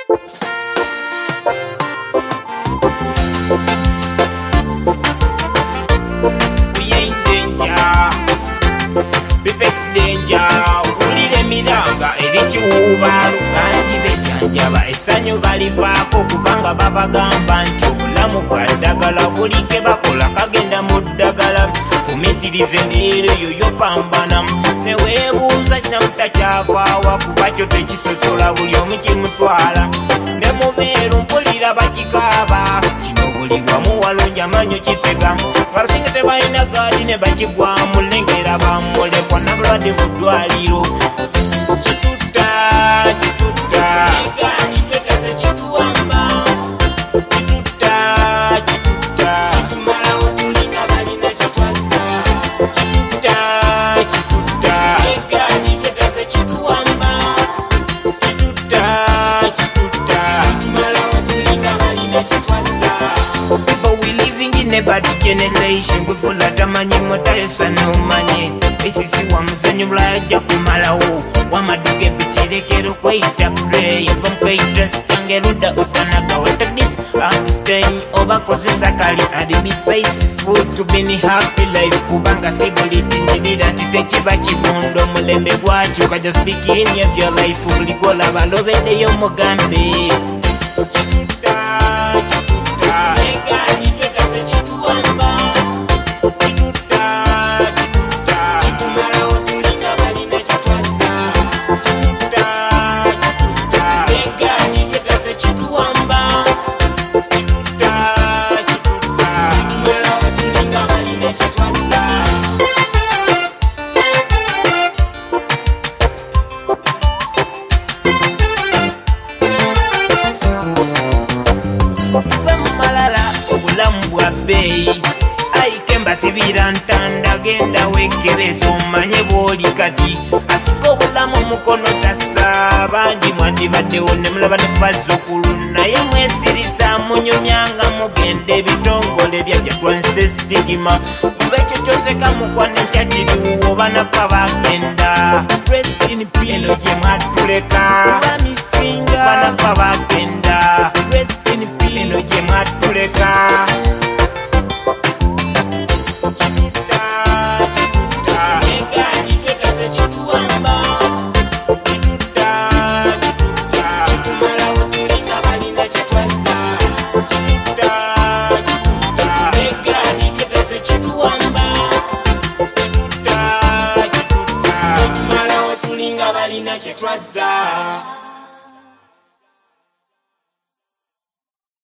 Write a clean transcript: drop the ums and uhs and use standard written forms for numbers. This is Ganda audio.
Jaba esanyu balivaako kubanga babagamba nti obulamu bwa ddagala buli ke bakola kagenda mu ddagala fumitiriza embeera eyo yopambana neweebuuza kinamutakyavaawa kuba kyo tekisosola buli omu kimutwala ne mubeeru mpulira bakikaaba kino buli wamu walonja manyo kitegamu abasinga tebalina gaadi ne bakigwamu lengera bamulekwa nabulwadde mu ddwaliro kituta bad generation befula tamanyi motayesa nomanye esisi wa muzanyo bulaja kumalawo wamaduke bitirekero kweyita play from kweyita stangeruda otanaga what this I'm staying obakozesa kali and be faithful to be happy life kubanga sibuliti njinira titekiba kivundo mulembe gwacho kaja speak in of your life ulikola balobedeyo mugambe aikemba sibira ntanda genda wekerezo manye bwoli kati asiko obulamu mukono tasa bangi mwandibaddewo ne mulaba ne bazzukulu naye mwesiriza munyumyanga mugende ebitongole byajja twanse stigima kuba ekyo kyoseka mukwane kyakiriwo banafa bagenda eno gye mwatuleka